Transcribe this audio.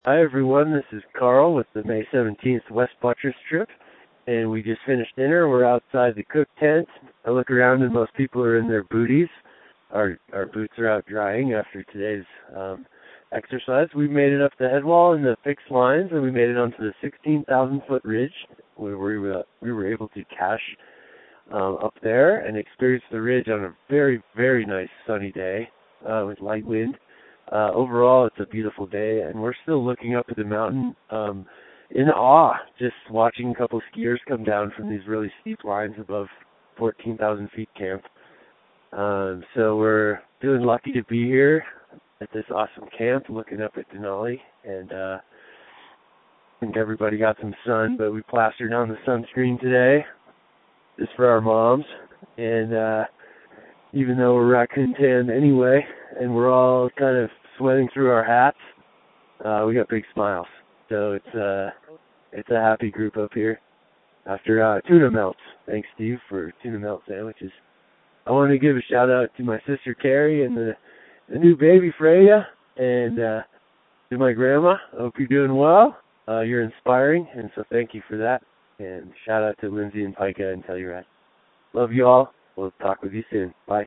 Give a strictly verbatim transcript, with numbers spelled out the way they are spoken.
Hi everyone, this is Carl with the May seventeenth West Buttress trip, and we just finished dinner. We're outside the cook tent. I look around and most people are in their booties. Our our boots are out drying after today's um, exercise. We made it up the head wall in the fixed lines, and we made it onto the sixteen thousand foot ridge where we were, we were able to cache um, up there and experience the ridge on a very, very nice sunny day uh, with light wind. Uh, overall, it's a beautiful day, and we're still looking up at the mountain um, in awe, just watching a couple skiers come down from these really steep lines above fourteen thousand feet camp. Um, so we're feeling lucky to be here at this awesome camp, looking up at Denali, and uh, I think everybody got some sun, but we plastered on the sunscreen today, just for our moms, and uh, even though we're raccoon tanned anyway, and we're all kind of sweating through our hats, uh, we got big smiles. So it's uh, it's a happy group up here after uh, tuna melts. Thanks, Steve, for tuna melt sandwiches. I want to give a shout out to my sister Carrie and the, the new baby Freya, and uh, to my grandma. I hope you're doing well. Uh, you're inspiring, and so thank you for that. And shout out to Lindsay and Pika and Telluride. Love you all. We'll talk with you soon. Bye.